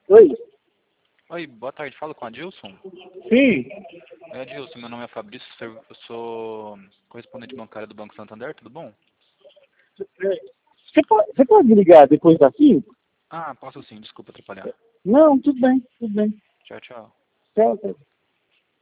Oi? Oi, boa tarde. Fala com a Adilson? Sim. Oi, Adilson. Meu nome é Fabrício. Eu sou correspondente bancário do Banco Santander. Tudo bom? Você pode me ligar depois das 5? Ah, posso sim. Desculpa atrapalhar. Não, tudo bem, tudo bem. Tchau, tchau. Tchau, tchau.